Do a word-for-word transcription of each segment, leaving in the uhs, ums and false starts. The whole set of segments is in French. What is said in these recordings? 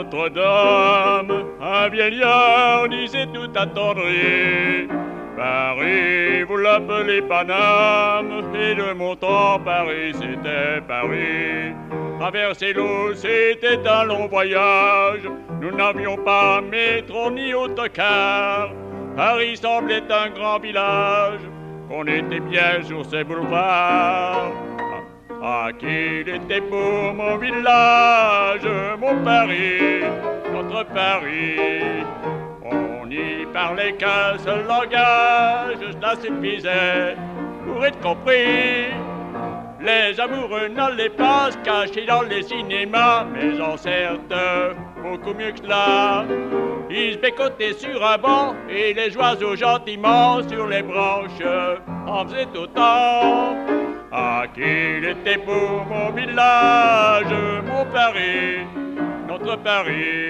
Notre-Dame, un vieillard disait tout attendri. Paris, vous l'appelez Paname, et de mon temps, Paris, c'était Paris. Traverser l'eau, c'était un long voyage. Nous n'avions pas métro ni autocar. Paris semblait un grand village. On était bien sur ses boulevards. Ah, qu'il était beau mon village, mon Paris, notre Paris. On n'y parlait qu'un seul langage, cela suffisait pour être compris. Les amoureux n'allaient pas se cacher dans les cinémas, mais en certes beaucoup mieux que cela. Ils se bécotaient sur un banc et les oiseaux gentiment sur les branches en faisaient autant. Ah, qu'il était beau mon village, mon Paris, notre Paris.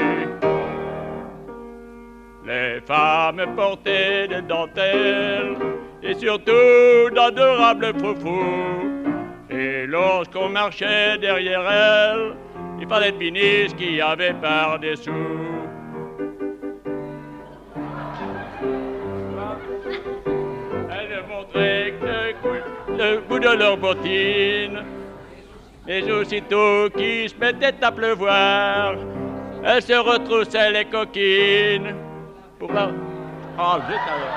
Les femmes portaient des dentelles et surtout d'adorables froufrous. Et lorsqu'on marchait derrière elle, il fallait deviner ce qu'il y avait par-dessous. Elles montraient le, le bout de leurs bottines, mais aussitôt qu'il se mettait à pleuvoir, elles se retroussaient les coquines pour la... Ah, zut alors.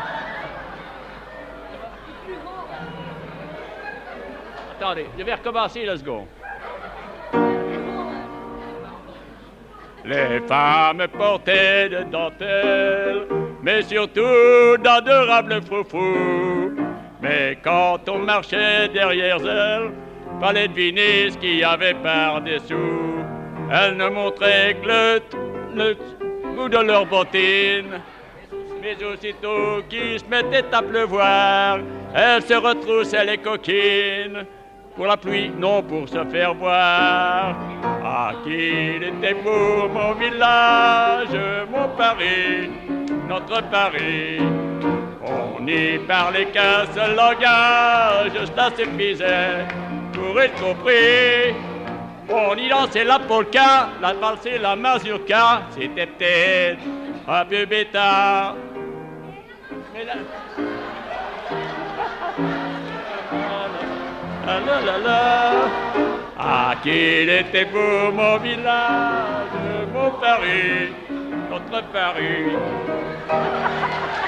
Attendez, je vais recommencer la seconde. Les femmes portaient de dentelles, mais surtout d'adorables froufrous. Mais quand on marchait derrière elles, fallait deviner ce qu'il y avait par-dessous. Elles ne montraient que le, le bout de leurs bottines, mais aussitôt qu'il se mettait à pleuvoir, elles se retroussaient les coquines. Pour la pluie, non pour se faire voir. Ah, qu'il était beau mon village, mon Paris, notre Paris. On n'y parlait qu'un seul langage, cela suffisait pour être compris. On y dansait la polka, la valse et la mazurka, c'était peut-être un peu bêta. Mais là... La la la la. Ah, qu'il était beau mon village, mon Paris, notre Paris.